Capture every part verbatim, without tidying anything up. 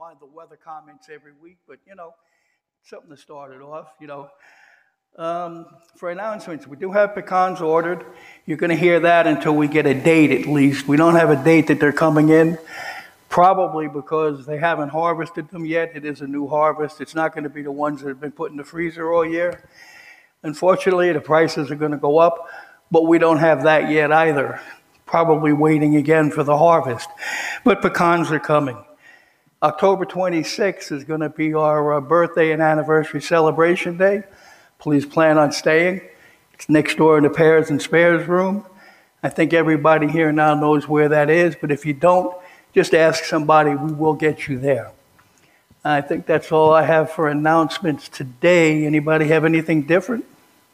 mind the weather comments every week, but you know, something to start it off, you know. Um, for announcements, we do have pecans ordered. You're going to hear that until we get a date at least. We don't have a date that they're coming in, probably because they haven't harvested them yet. It is a new harvest. It's not going to be the ones that have been put in the freezer all year. Unfortunately, the prices are going to go up, but we don't have that yet either. Probably waiting again for the harvest. But pecans are coming. October twenty-sixth is going to be our uh, birthday and anniversary celebration day. Please plan on staying. It's next door in the Pairs and Spares room. I think everybody here now knows where that is, but if you don't, just ask somebody. We will get you there. I think that's all I have for announcements today. Anybody have anything different?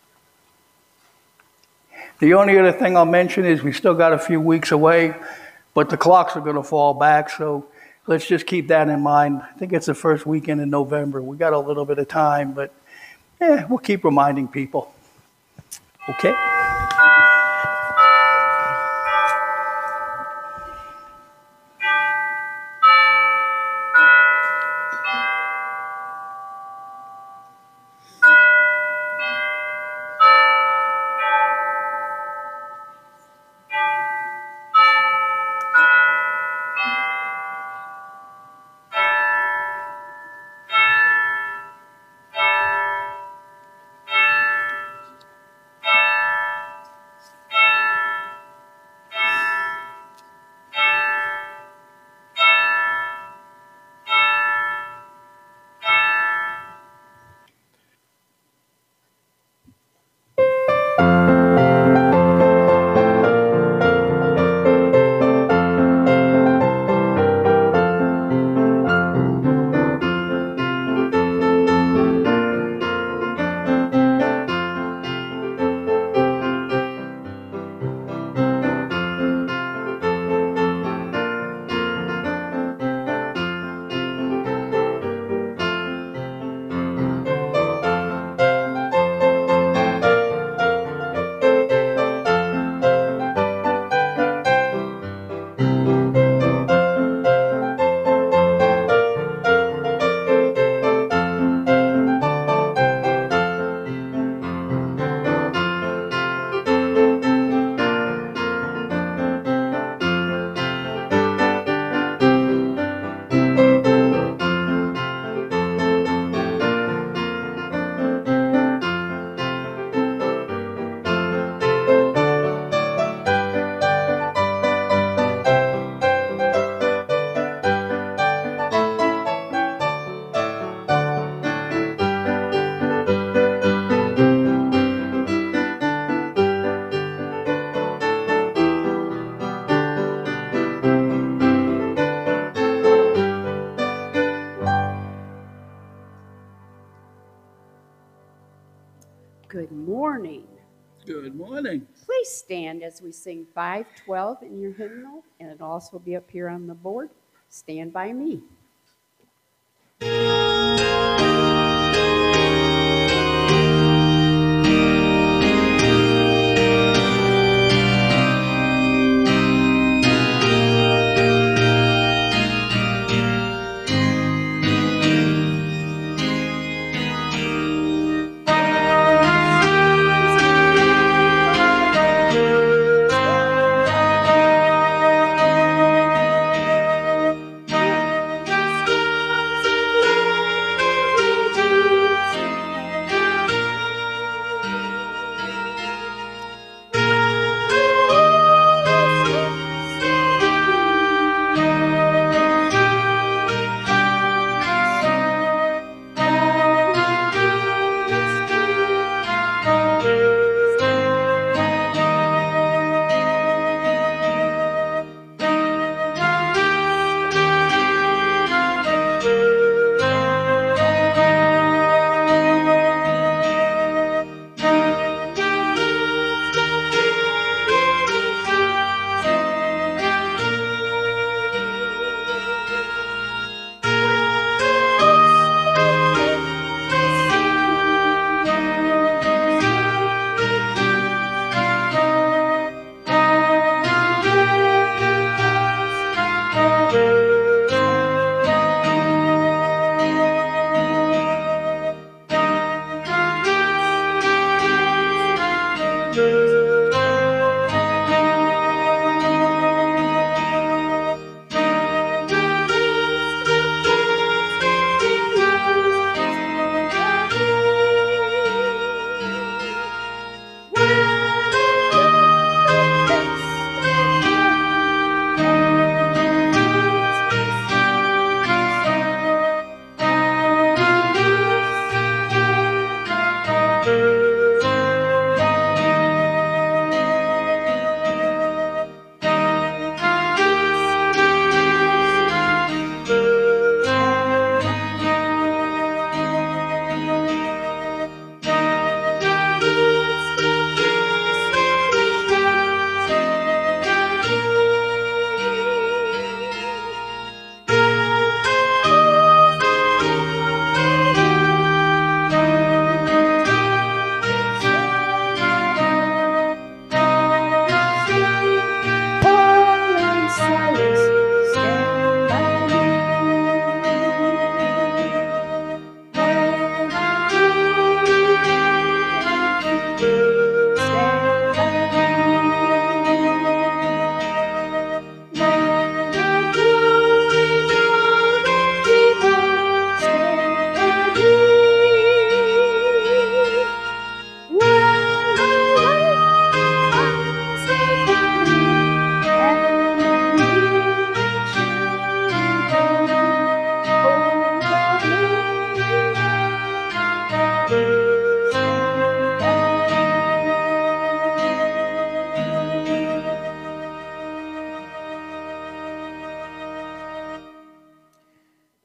The only other thing I'll mention is we still got a few weeks away, but the clocks are going to fall back, so let's just keep that in mind. I think it's the first weekend in November. We got a little bit of time, but yeah, we'll keep reminding people. Okay? Good morning. Good morning. Please stand as we sing five twelve in your hymnal, and it'll also be up here on the board. Stand by me.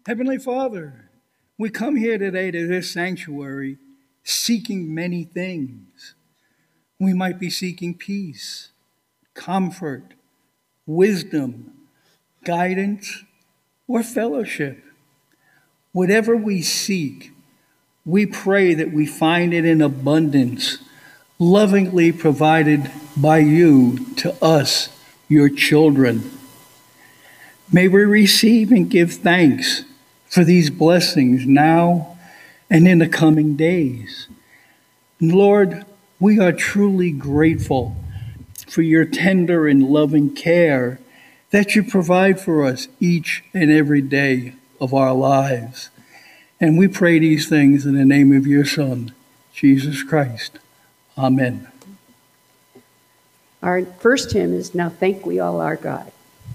Heavenly Father, we come here today to this sanctuary seeking many things. We might be seeking peace, comfort, wisdom, guidance, or fellowship. Whatever we seek, we pray that we find it in abundance, lovingly provided by you to us, your children. May we receive and give thanks for these blessings now and in the coming days. Lord, we are truly grateful for your tender and loving care that you provide for us each and every day of our lives. And we pray these things in the name of your Son, Jesus Christ. Amen. Our first hymn is Now Thank We All Our God.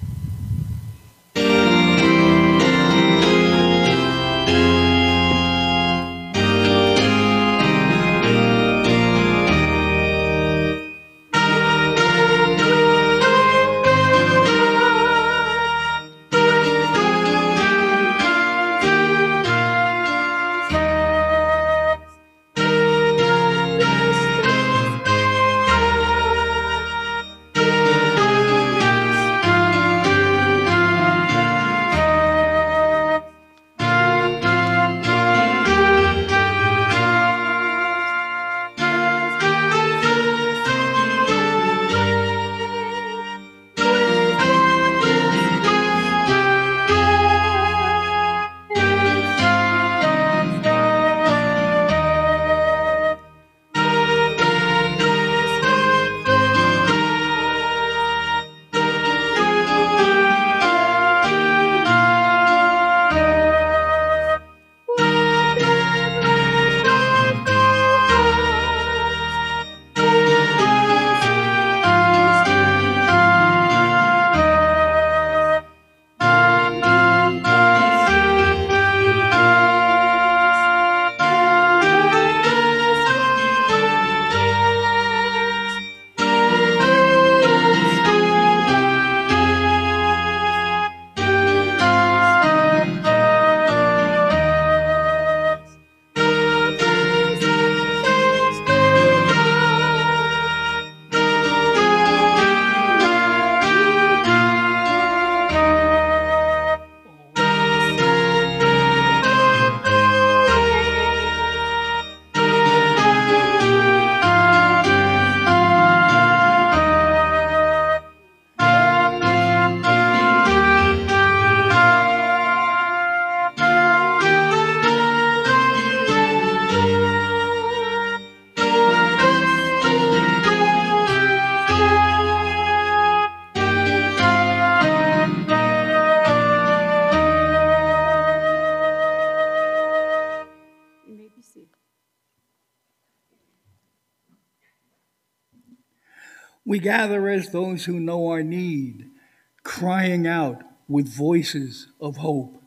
We gather as those who know our need, crying out with voices of hope.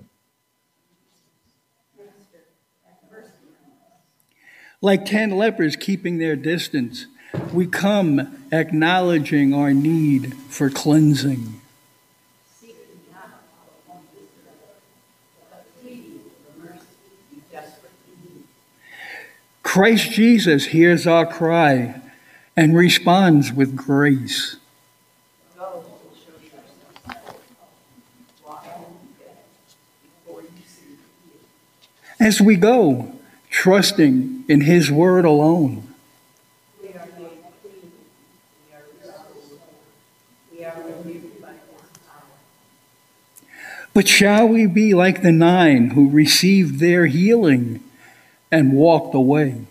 Like ten lepers keeping their distance, we come acknowledging our need for cleansing. Christ Jesus hears our cry and responds with grace. As we go, trusting in his word alone. But shall we be like the nine who received their healing and walked away?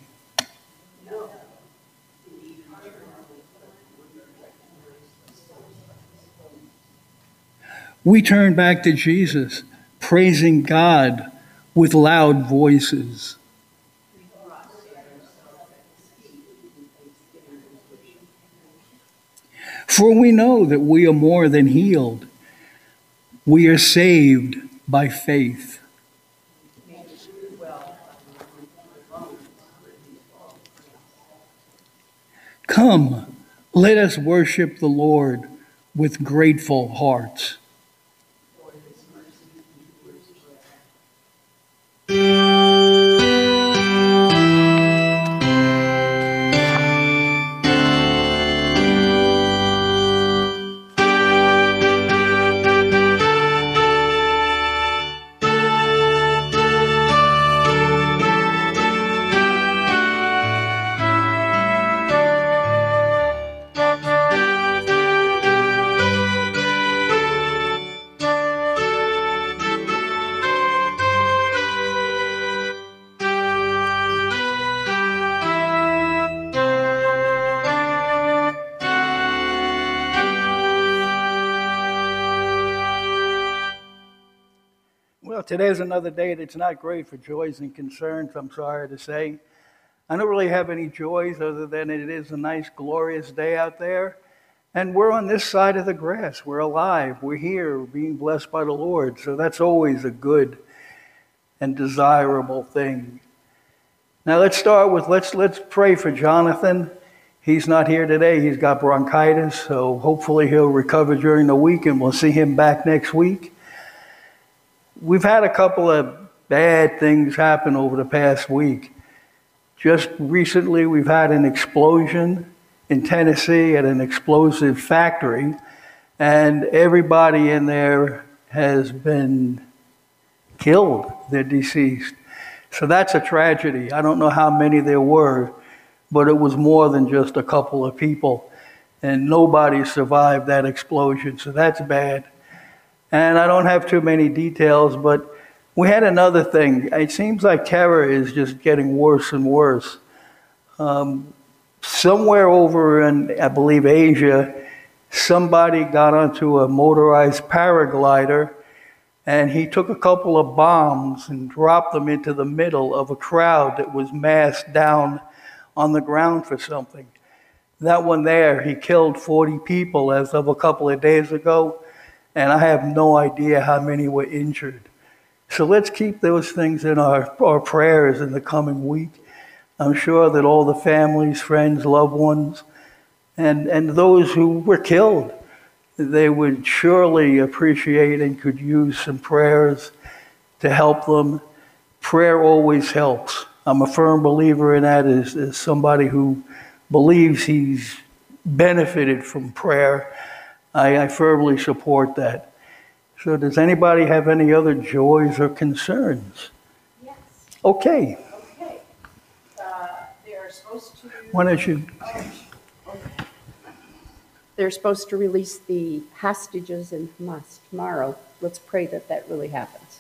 We turn back to Jesus, praising God with loud voices. For we know that we are more than healed. We are saved by faith. Come, let us worship the Lord with grateful hearts. today's another day that's not great for joys and concerns, I'm sorry to say. I don't really have any joys other than it is a nice, glorious day out there. And we're on this side of the grass. We're alive. We're here. We're being blessed by the Lord. So that's always a good and desirable thing. Now let's start with, let's, let's pray for Jonathan. He's not here today. He's got bronchitis. So hopefully he'll recover during the week and we'll see him back next week. We've had a couple of bad things happen over the past week. Just recently, we've had an explosion in Tennessee at an explosive factory, and everybody in there has been killed. They're deceased. So that's a tragedy. I don't know how many there were, but it was more than just a couple of people, and nobody survived that explosion, so that's bad. And I don't have too many details, but we had another thing. It seems like terror is just getting worse and worse. Um, somewhere over in, I believe, Asia, somebody got onto a motorized paraglider, and he took a couple of bombs and dropped them into the middle of a crowd that was massed down on the ground for something. That one there, he killed forty people as of a couple of days ago, and I have no idea how many were injured. So let's keep those things in our, our prayers in the coming week. I'm sure that all the families, friends, loved ones, and, and those who were killed, they would surely appreciate and could use some prayers to help them. Prayer always helps. I'm a firm believer in that as, as somebody who believes he's benefited from prayer. I, I firmly support that. So does anybody have any other joys or concerns? Yes. Okay. Okay. Uh, they're supposed to... Why don't you... Okay. They're supposed to release the hostages in Hamas tomorrow. Let's pray that that really happens.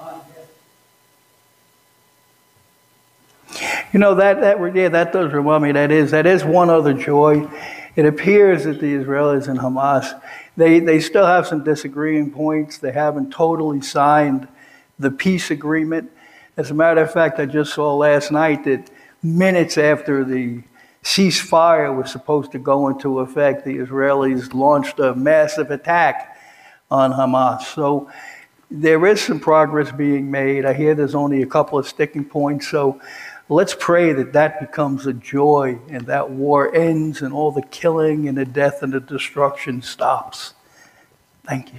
You know, that, that, yeah, that does remind me, that is, that is one other joy. It appears that the Israelis and Hamas, they, they still have some disagreeing points. They haven't totally signed the peace agreement. As a matter of fact, I just saw last night that minutes after the ceasefire was supposed to go into effect, the Israelis launched a massive attack on Hamas. So there is some progress being made. I hear there's only a couple of sticking points. So let's pray that that becomes a joy and that war ends and all the killing and the death and the destruction stops. Thank you.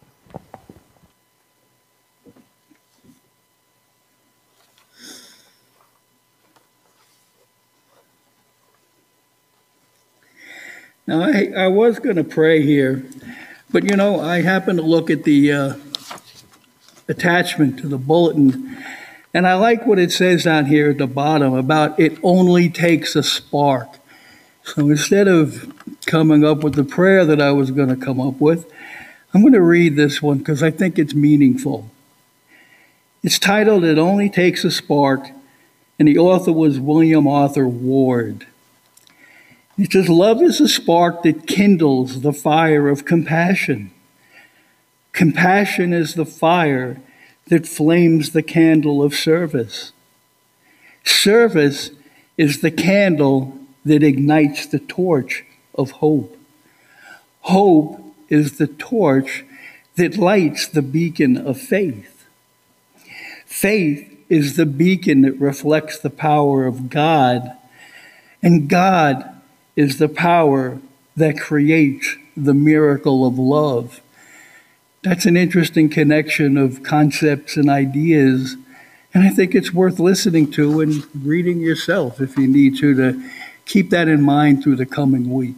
Now, I, I was going to pray here, but you know, I happened to look at the uh, attachment to the bulletin, and I like what it says down here at the bottom about it only takes a spark. So instead of coming up with the prayer that I was going to come up with, I'm going to read this one because I think it's meaningful. It's titled, It Only Takes a Spark, and the author was William Arthur Ward. It says, love is a spark that kindles the fire of compassion. Compassion is the fire that flames the candle of service. Service is the candle that ignites the torch of hope. Hope is the torch that lights the beacon of faith. Faith is the beacon that reflects the power of God, and God is the power that creates the miracle of love. That's an interesting connection of concepts and ideas, and I think it's worth listening to and reading yourself if you need to, to keep that in mind through the coming week.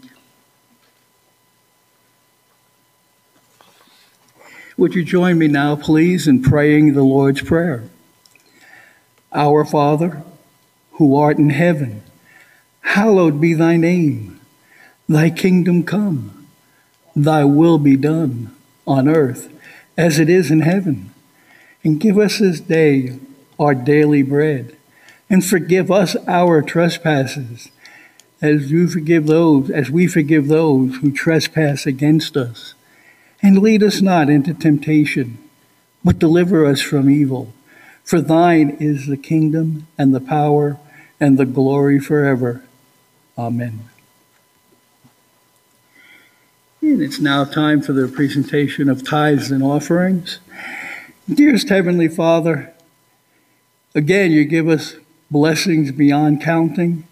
Would you join me now, please, in praying the Lord's Prayer? Our Father, who art in heaven, hallowed be thy name. Thy kingdom come. Thy will be done on earth as it is in heaven. And give us this day our daily bread. And forgive us our trespasses as you forgive those, as we forgive those who trespass against us. And lead us not into temptation, but deliver us from evil. For thine is the kingdom and the power and the glory forever. Amen. And it's now time for the presentation of tithes and offerings. Dearest Heavenly Father, again, you give us blessings beyond counting.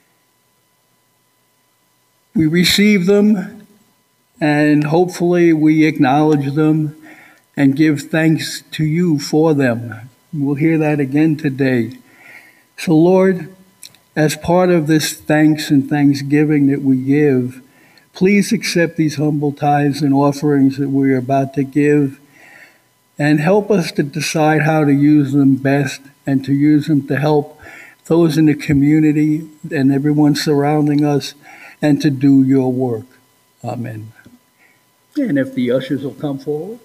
We receive them, and hopefully we acknowledge them and give thanks to you for them. We'll hear that again today. So, Lord, as part of this thanks and thanksgiving that we give, please accept these humble tithes and offerings that we're about to give, and help us to decide how to use them best and to use them to help those in the community and everyone surrounding us and to do your work. Amen. And if the ushers will come forward.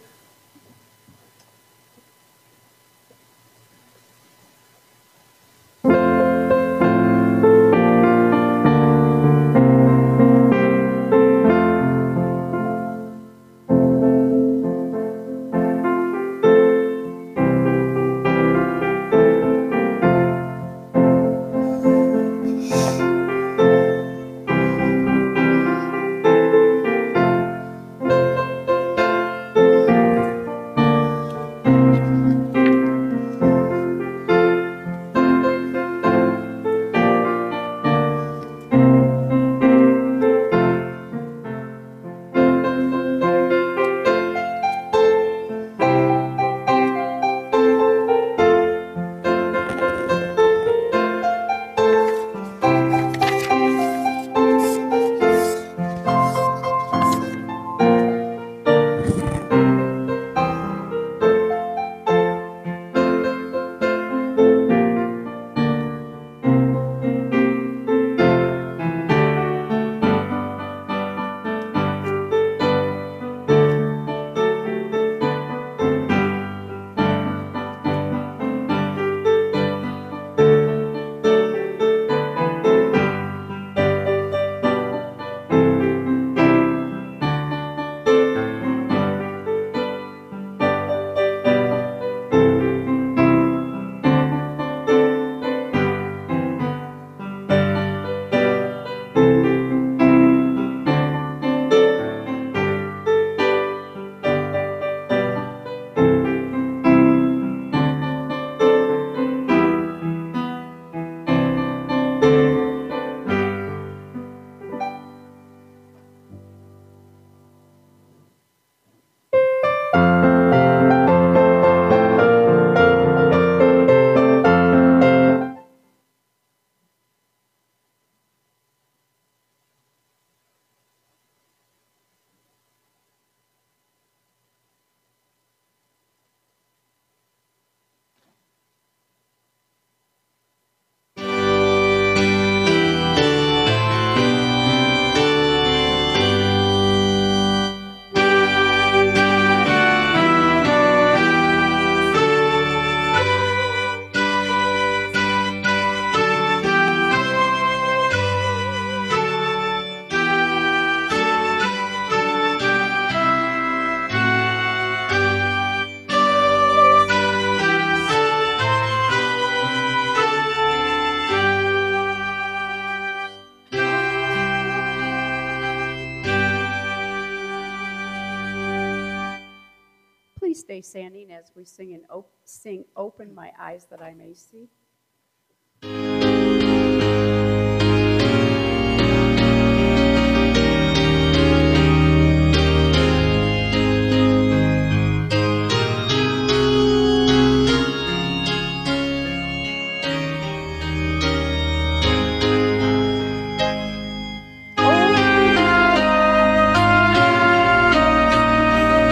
Please stay standing as we sing and op- sing "Open My Eyes That I May See."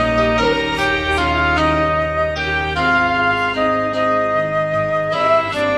Thank you.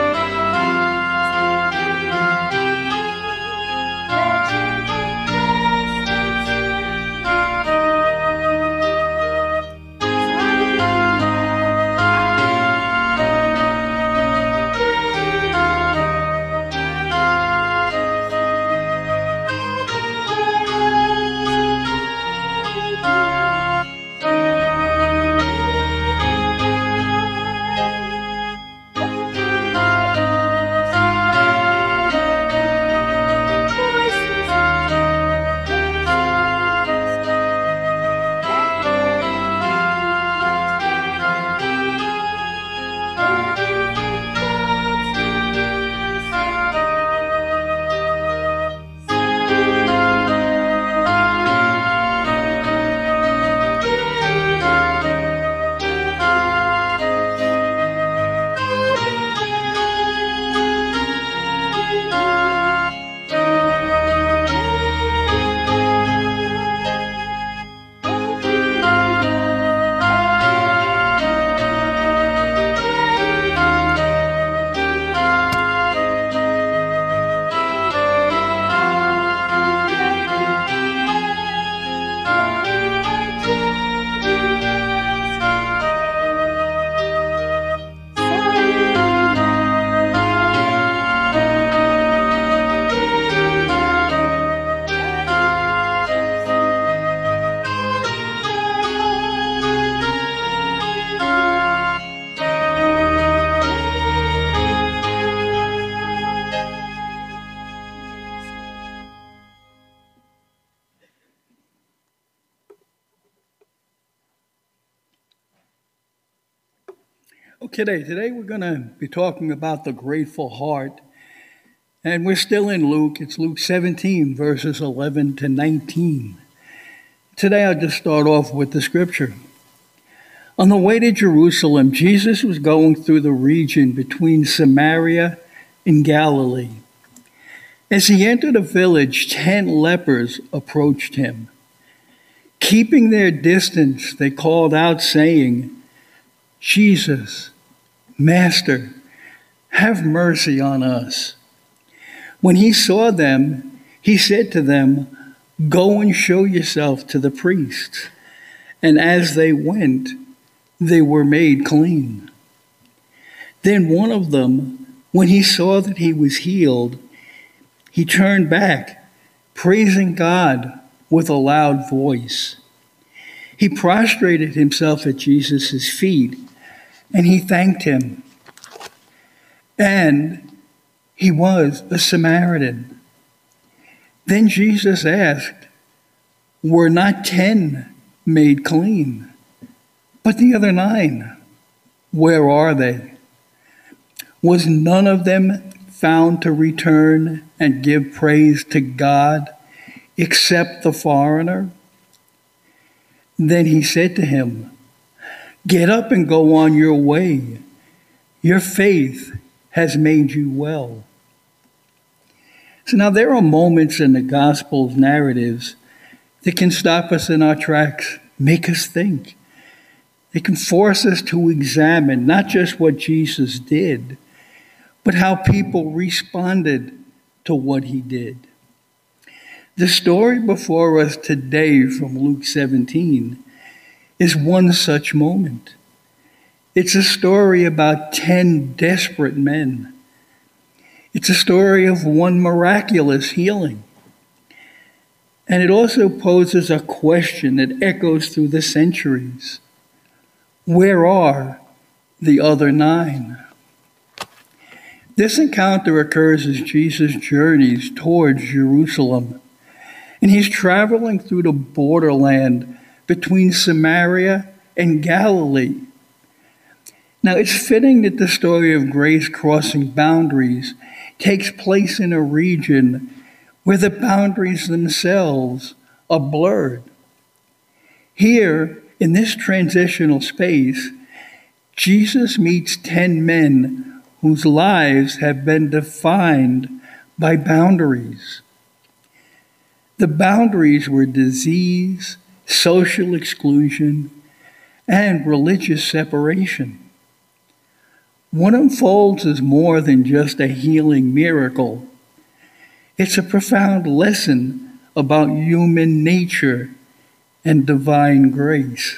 Okay, today we're going to be talking about the grateful heart. And we're still in Luke. It's Luke seventeen, verses eleven to nineteen. Today I'll just start off with the scripture. On the way to Jerusalem, Jesus was going through the region between Samaria and Galilee. As he entered a village, ten lepers approached him. Keeping their distance, they called out, saying, "Jesus, Master, have mercy on us." When he saw them, he said to them, "Go and show yourself to the priests." And as they went, they were made clean. Then one of them, when he saw that he was healed, he turned back, praising God with a loud voice. He prostrated himself at Jesus' feet, and he thanked him. And he was a Samaritan. Then Jesus asked, "Were not ten made clean? But the other nine, where are they? Was none of them found to return and give praise to God except the foreigner?" Then he said to him, "Get up and go on your way. Your faith has made you well." So now there are moments in the Gospel's narratives that can stop us in our tracks, make us think. It can force us to examine not just what Jesus did, but how people responded to what he did. The story before us today from Luke seventeen is one such moment. It's a story about ten desperate men. It's a story of one miraculous healing. And it also poses a question that echoes through the centuries. Where are the other nine? This encounter occurs as Jesus journeys towards Jerusalem, and he's traveling through the borderland between Samaria and Galilee. Now, it's fitting that the story of grace crossing boundaries takes place in a region where the boundaries themselves are blurred. Here, in this transitional space, Jesus meets ten men whose lives have been defined by boundaries. The boundaries were disease, social exclusion, and religious separation. What unfolds is more than just a healing miracle. It's a profound lesson about human nature and divine grace.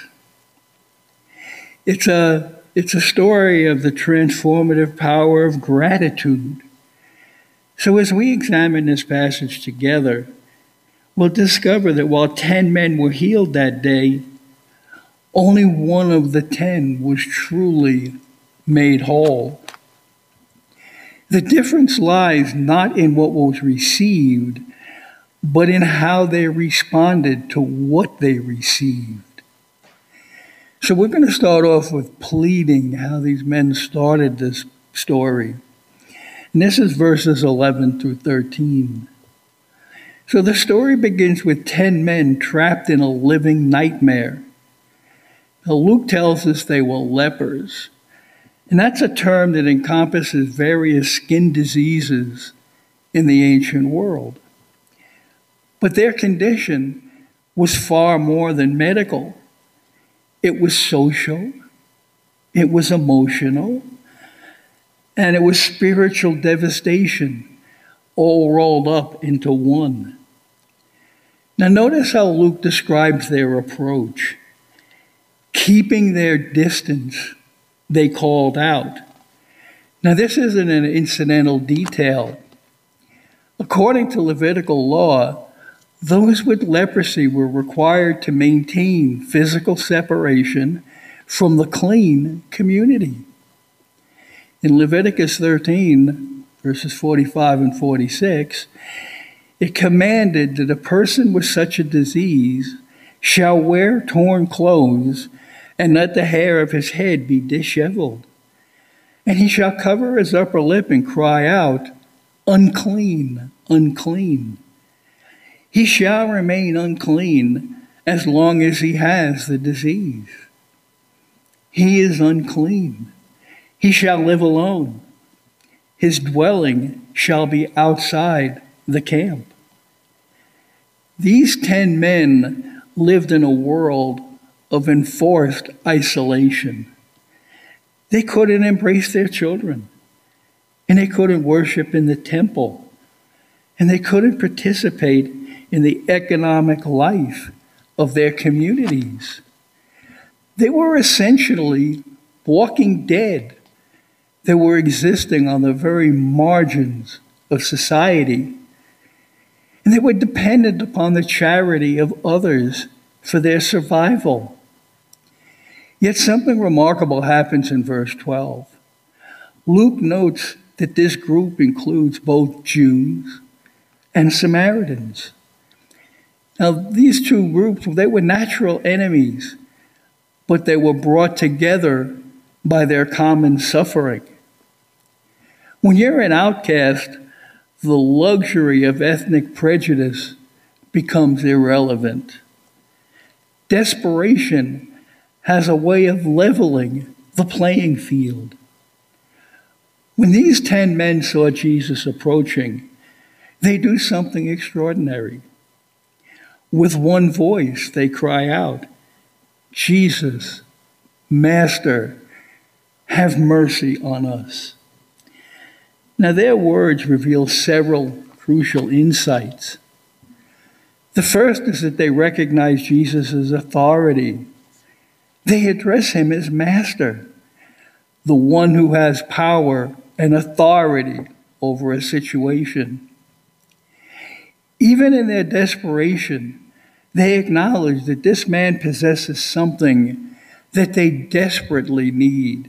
It's a, it's a story of the transformative power of gratitude. So as we examine this passage together, we'll discover that while ten men were healed that day, only one of the ten was truly made whole. The difference lies not in what was received, but in how they responded to what they received. So we're going to start off with pleading how these men started this story. And this is verses eleven through thirteen. So the story begins with ten men trapped in a living nightmare. Now, Luke tells us they were lepers. And that's a term that encompasses various skin diseases in the ancient world. But their condition was far more than medical. It was social, it was emotional, and it was spiritual devastation, all rolled up into one. Now notice how Luke describes their approach. Keeping their distance, they called out. Now, this isn't an incidental detail. According to Levitical law, those with leprosy were required to maintain physical separation from the clean community. In Leviticus thirteen, verses forty-five and forty-six, it commanded that a person with such a disease shall wear torn clothes and let the hair of his head be disheveled. And he shall cover his upper lip and cry out, unclean, unclean. He shall remain unclean as long as he has the disease. He is unclean. He shall live alone. His dwelling shall be outside the camp. These ten men lived in a world of enforced isolation. They couldn't embrace their children, and they couldn't worship in the temple, and they couldn't participate in the economic life of their communities. They were essentially walking dead. They were existing on the very margins of society, and they were dependent upon the charity of others for their survival. Yet something remarkable happens in verse twelve. Luke notes that this group includes both Jews and Samaritans. Now, these two groups, they were natural enemies, but they were brought together by their common suffering. When you're an outcast, the luxury of ethnic prejudice becomes irrelevant. Desperation has a way of leveling the playing field. When these ten men saw Jesus approaching, they do something extraordinary. With one voice, they cry out, Jesus, Master, have mercy on us. Now, their words reveal several crucial insights. The first is that they recognize Jesus' authority. They address him as Master, the one who has power and authority over a situation. Even in their desperation, they acknowledge that this man possesses something that they desperately need.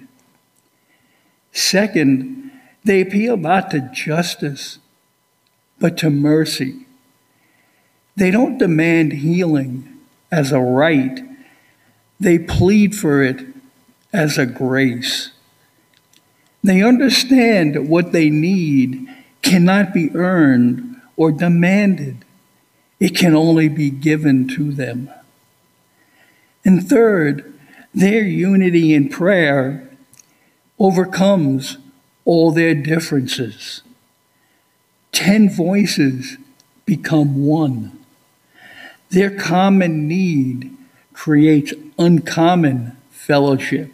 Second, they appeal not to justice, but to mercy. They don't demand healing as a right. They plead for it as a grace. They understand that what they need cannot be earned or demanded. It can only be given to them. And third, their unity in prayer overcomes all their differences. Ten voices become one. Their common need creates uncommon fellowship.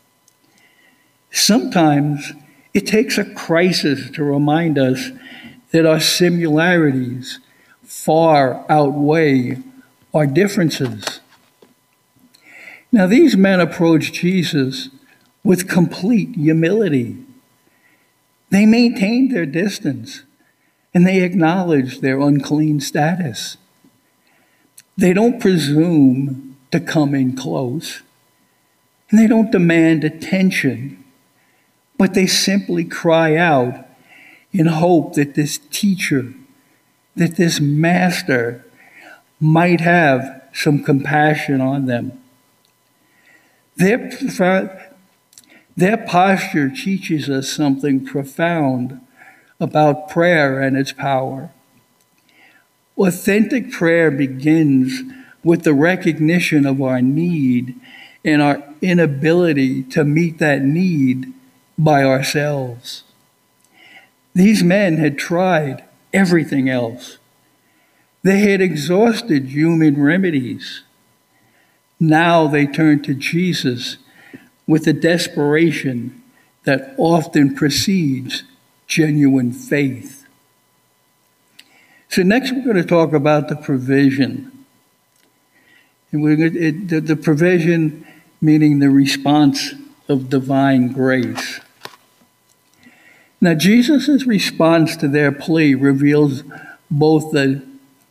Sometimes it takes a crisis to remind us that our similarities far outweigh our differences. Now, these men approach Jesus with complete humility. They maintained their distance, and they acknowledge their unclean status. They don't presume to come in close, and they don't demand attention, but they simply cry out in hope that this teacher, that this master might have some compassion on them. Their, their posture teaches us something profound about prayer and its power. Authentic prayer begins with the recognition of our need and our inability to meet that need by ourselves. These men had tried everything else. They had exhausted human remedies. Now they turned to Jesus with a desperation that often precedes genuine faith. So next we're going to talk about the provision. And we're going to, it, the, the provision meaning the response of divine grace. Now Jesus' response to their plea reveals both the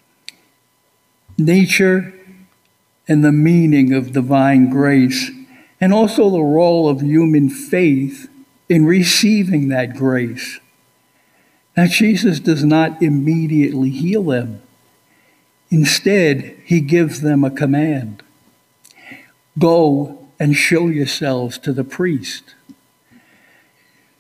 nature and the meaning of divine grace, and also the role of human faith in receiving that grace. Now, Jesus does not immediately heal them. Instead, he gives them a command. Go and show yourselves to the priest.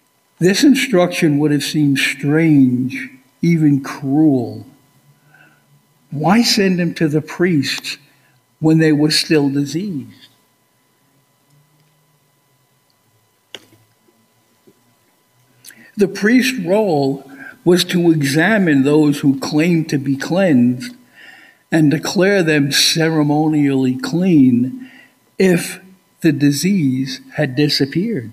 This instruction would have seemed strange, even cruel. Why send him to the priests when they were still diseased? The priest's role was to examine those who claimed to be cleansed and declare them ceremonially clean if the disease had disappeared.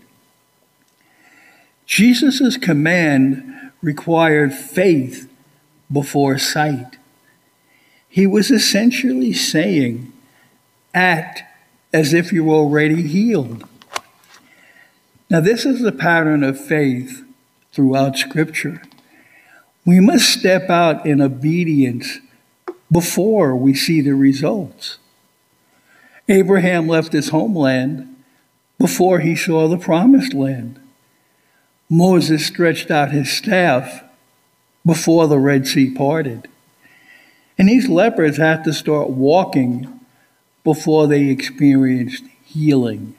Jesus' command required faith before sight. He was essentially saying, act as if you're already healed. Now, this is the pattern of faith throughout Scripture. We must step out in obedience before we see the results. Abraham left his homeland before he saw the promised land. Moses stretched out his staff before the Red Sea parted. And these lepers had to start walking before they experienced healing.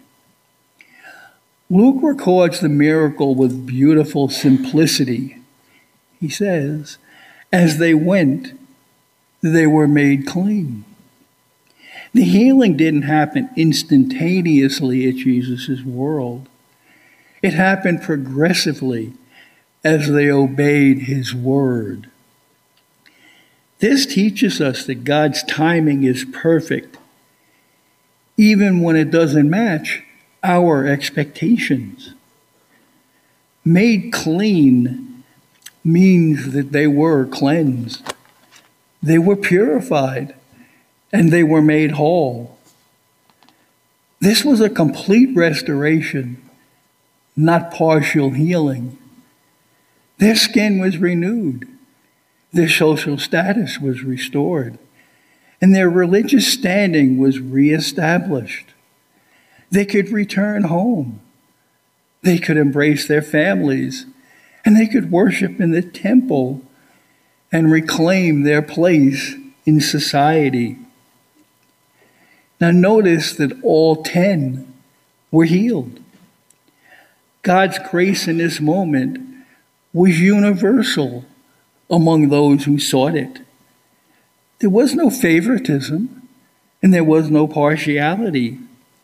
Luke records the miracle with beautiful simplicity. He says, as they went, they were made clean. The healing didn't happen instantaneously at Jesus' world. It happened progressively as they obeyed his word. This teaches us that God's timing is perfect, even when it doesn't match our expectations. Made clean means that they were cleansed. They were purified, and they were made whole. This was a complete restoration, not partial healing. Their skin was renewed. Their social status was restored, and their religious standing was reestablished. They could return home. They could embrace their families, and they could worship in the temple and reclaim their place in society. Now notice that all ten were healed. God's grace in this moment was universal among those who sought it. There was no favoritism, and there was no partiality.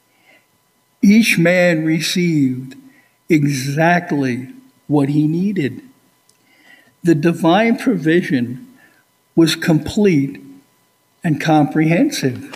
Each man received exactly what he needed. The divine provision was complete and comprehensive.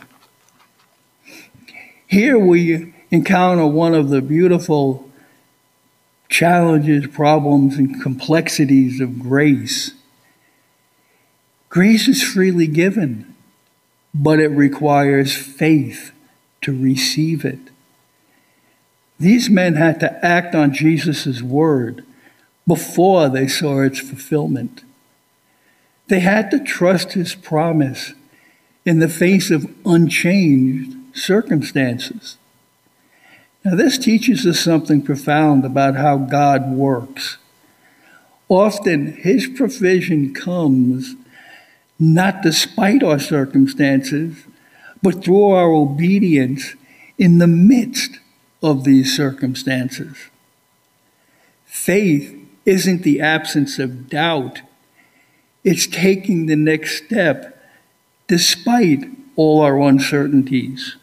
Here we encounter one of the beautiful challenges, problems, and complexities of grace. Grace is freely given, but it requires faith to receive it. These men had to act on Jesus' word before they saw its fulfillment. They had to trust his promise in the face of unchanged circumstances. Now, this teaches us something profound about how God works. Often, his provision comes not despite our circumstances, but through our obedience in the midst of these circumstances. Faith isn't the absence of doubt. It's taking the next step despite all our uncertainties.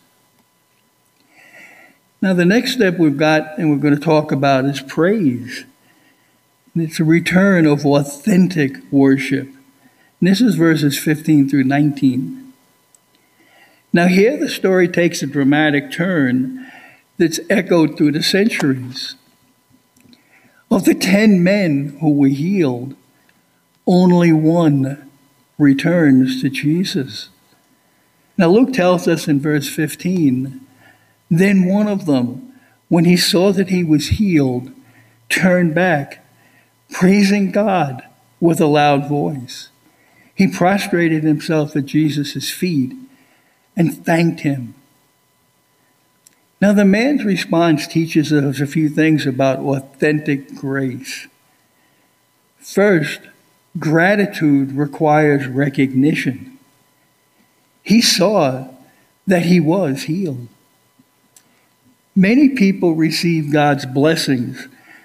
Now, the next step we've got, and we're going to talk about, is praise. And it's a return of authentic worship. And this is verses fifteen through nineteen. Now, here the story takes a dramatic turn that's echoed through the centuries. Of the ten men who were healed, only one returns to Jesus. Now, Luke tells us in verse fifteen, then one of them, when he saw that he was healed, turned back, praising God with a loud voice. He prostrated himself at Jesus' feet and thanked him. Now, the man's response teaches us a few things about authentic grace. First, gratitude requires recognition. He saw that he was healed. Many people receive God's blessings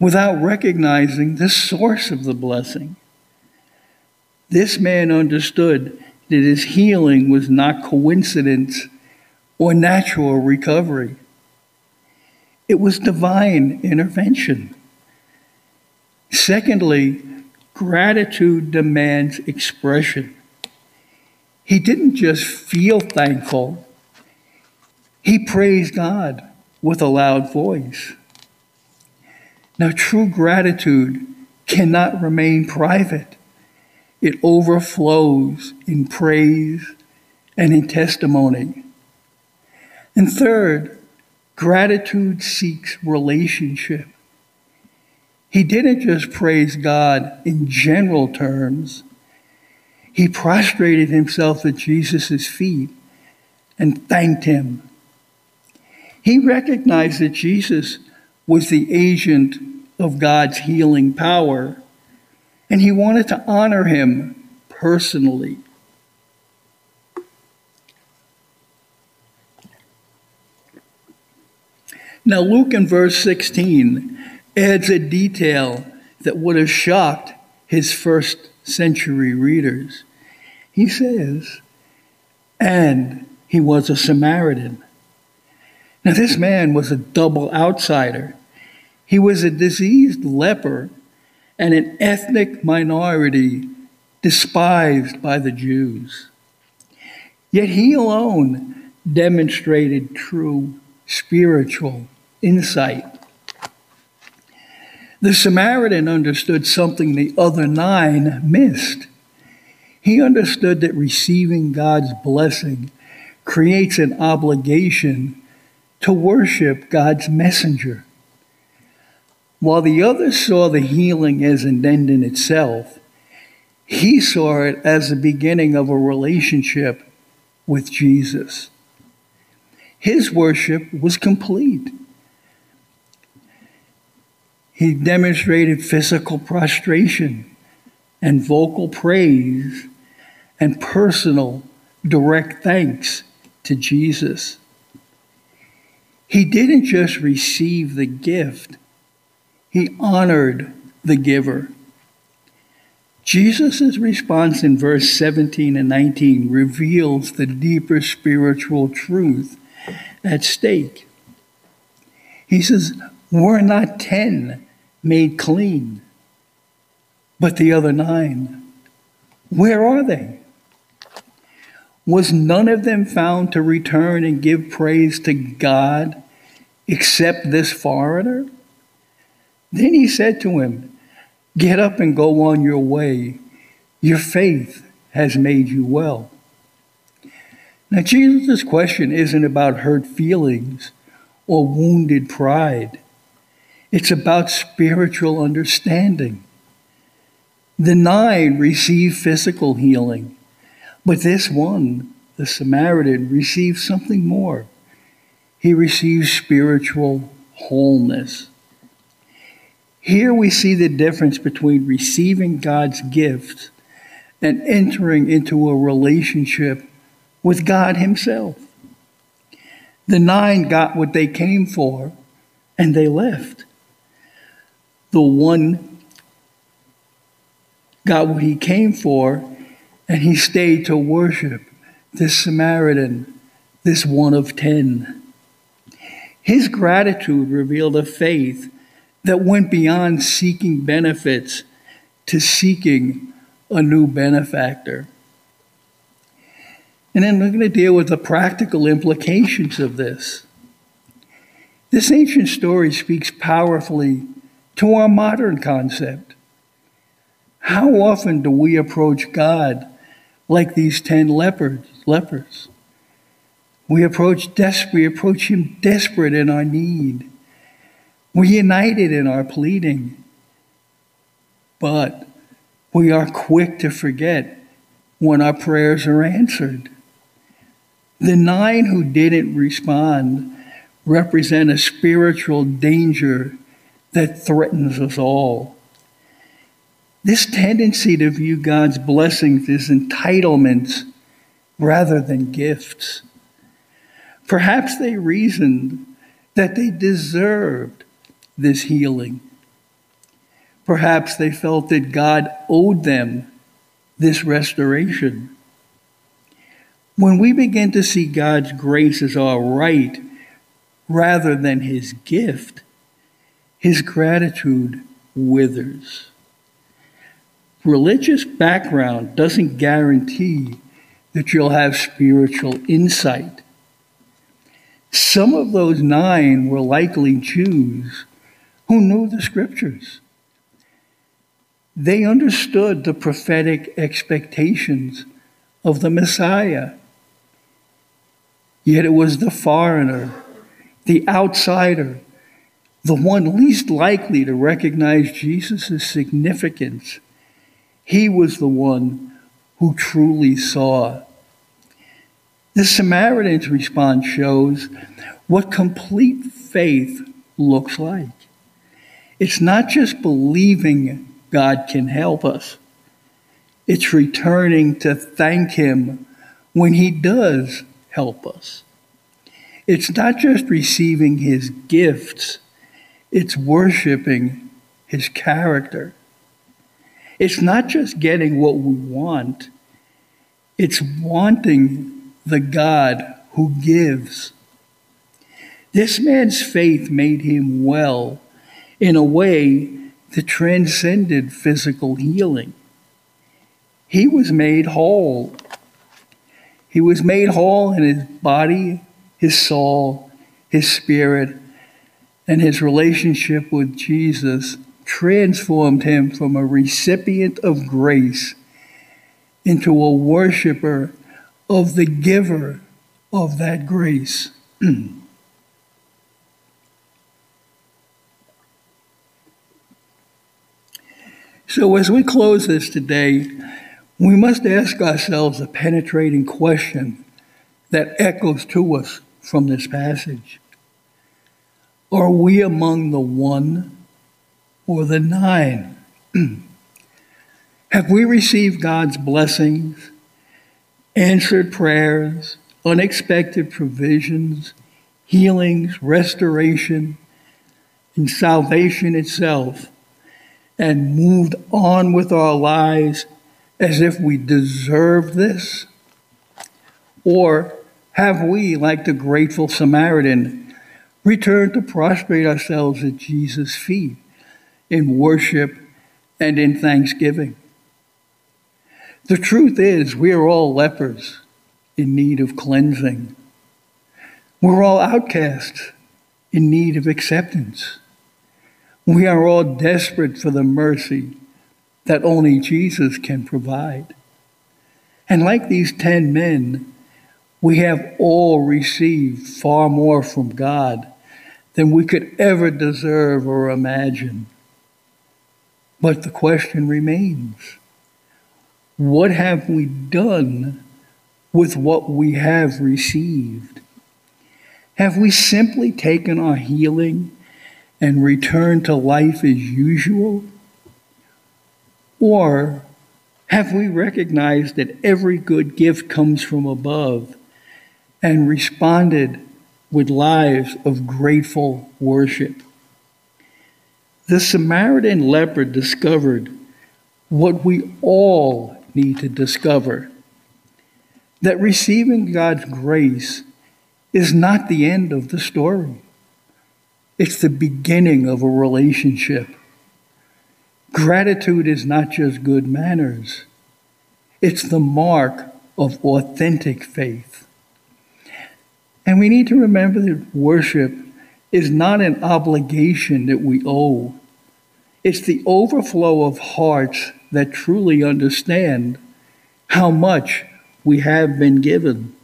without recognizing the source of the blessing. This man understood that his healing was not coincidence or natural recovery. It was divine intervention. Secondly, gratitude demands expression. He didn't just feel thankful, he praised God with a loud voice. Now, true gratitude cannot remain private. It overflows in praise and in testimony. And third, gratitude seeks relationship. He didn't just praise God in general terms. He prostrated himself at Jesus' feet and thanked him. He recognized that Jesus was the agent of God's healing power, and he wanted to honor him personally. Now, Luke in verse sixteen adds a detail that would have shocked his first century readers. He says, and he was a Samaritan. Now, this man was a double outsider. He was a diseased leper and an ethnic minority despised by the Jews. Yet he alone demonstrated true spiritual insight. The Samaritan understood something the other nine missed. He understood that receiving God's blessing creates an obligation to worship God's messenger. While the others saw the healing as an end in itself, he saw it as the beginning of a relationship with Jesus. His worship was complete. He demonstrated physical prostration and vocal praise and personal direct thanks to Jesus. He didn't just receive the gift, he honored the giver. Jesus' response in verse seventeen and nineteen reveals the deeper spiritual truth at stake. He says, "Were not ten made clean, but the other nine, where are they? Was none of them found to return and give praise to God except this foreigner?" Then he said to him, "Get up and go on your way. Your faith has made you well." Now, Jesus' question isn't about hurt feelings or wounded pride. It's about spiritual understanding. The nine received physical healing, but this one, the Samaritan, received something more. He received spiritual wholeness. Here we see the difference between receiving God's gift and entering into a relationship with God himself. The nine got what they came for, and they left. The one got what he came for, and he stayed to worship this Samaritan, this one of ten. His gratitude revealed a faith that went beyond seeking benefits to seeking a new benefactor. And then we're going to deal with the practical implications of this. This ancient story speaks powerfully to our modern concept. How often do we approach God like these ten lepers? lepers? We approach des- we approach him desperate in our need. We're united in our pleading. But we are quick to forget when our prayers are answered. The nine who didn't respond represent a spiritual danger that threatens us all. This tendency to view God's blessings as entitlements rather than gifts. Perhaps they reasoned that they deserved this healing, Perhaps they felt that God owed them this restoration. When we begin to see God's grace as our right rather than his gift, his gratitude withers. Religious background doesn't guarantee that you'll have spiritual insight. Some of those nine were likely Jews who knew the scriptures. They understood the prophetic expectations of the Messiah. Yet it was the foreigner, the outsider, the one least likely to recognize Jesus' significance. He was the one who truly saw. The Samaritan's response shows what complete faith looks like. It's not just believing God can help us. It's returning to thank him when he does help us. It's not just receiving his gifts, it's worshiping his character. It's not just getting what we want, it's wanting the God who gives. This man's faith made him well in a way that transcended physical healing. He was made whole. He was made whole in his body, his soul, his spirit, and his relationship with Jesus transformed him from a recipient of grace into a worshiper of the giver of that grace. So as we close this today, we must ask ourselves a penetrating question that echoes to us from this passage. Are we among the one or the nine? Have we received God's blessings, answered prayers, unexpected provisions, healings, restoration, and salvation itself, and moved on with our lives as if we deserve this? Or have we, like the grateful Samaritan, returned to prostrate ourselves at Jesus' feet in worship and in thanksgiving? The truth is, we are all lepers in need of cleansing. We're all outcasts in need of acceptance. We are all desperate for the mercy that only Jesus can provide. And like these ten men, we have all received far more from God than we could ever deserve or imagine. But the question remains, what have we done with what we have received? Have we simply taken our healing and returned to life as usual? Or have we recognized that every good gift comes from above and responded with lives of grateful worship? The Samaritan leper discovered what we all need to discover, that receiving God's grace is not the end of the story. It's the beginning of a relationship. Gratitude is not just good manners. It's the mark of authentic faith. And we need to remember that worship is not an obligation that we owe. It's the overflow of hearts that truly understand how much we have been given.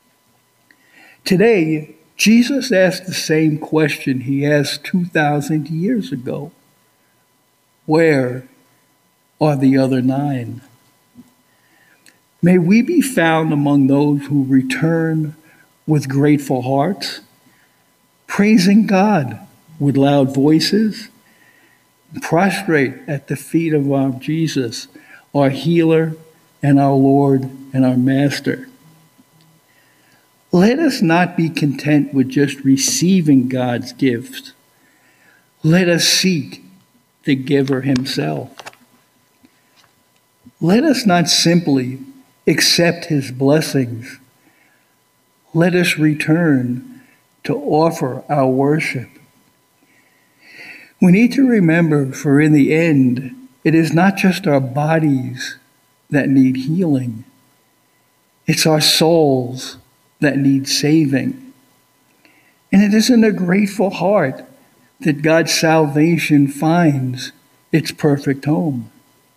Today, Jesus asked the same question he asked two thousand years ago. Where are the other nine? May we be found among those who return with grateful hearts, praising God with loud voices, prostrate at the feet of our Jesus, our healer and our Lord and our Master. Let us not be content with just receiving God's gifts. Let us seek the giver himself. Let us not simply accept his blessings. Let us return to offer our worship. We need to remember, for in the end, it is not just our bodies that need healing. It's our souls that need saving. And it is in a grateful heart that God's salvation finds its perfect home.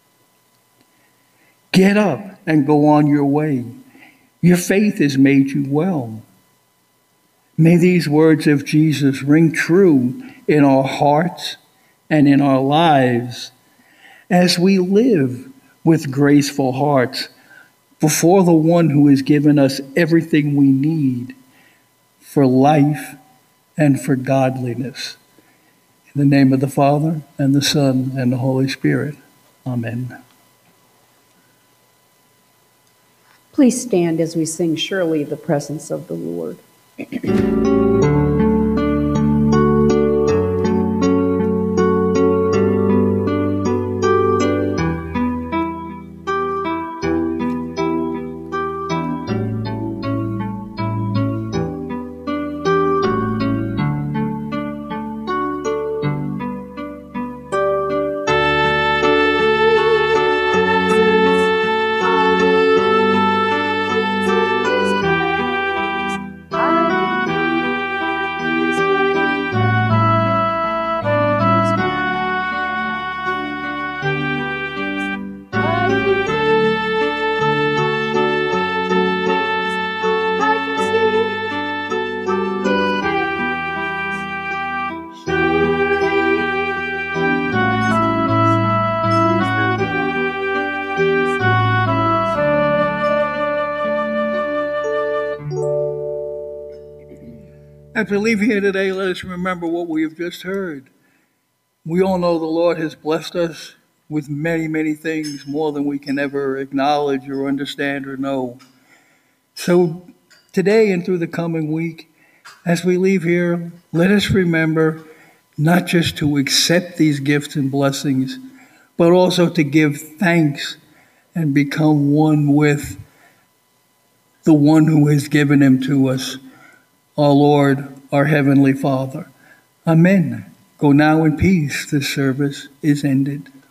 Get up and go on your way. Your faith has made you well. May these words of Jesus ring true in our hearts and in our lives as we live with graceful hearts before the one who has given us everything we need for life and for godliness. In the name of the Father, and the Son, and the Holy Spirit. Amen. Please stand as we sing Surely the Presence of the Lord. As we leave here today, let us remember what we have just heard. We all know the Lord has blessed us with many, many things, more than we can ever acknowledge or understand or know. So today and through the coming week, as we leave here, let us remember not just to accept these gifts and blessings, but also to give thanks and become one with the one who has given them to us, our Lord, our Heavenly Father. Amen. Go now in peace. This service is ended.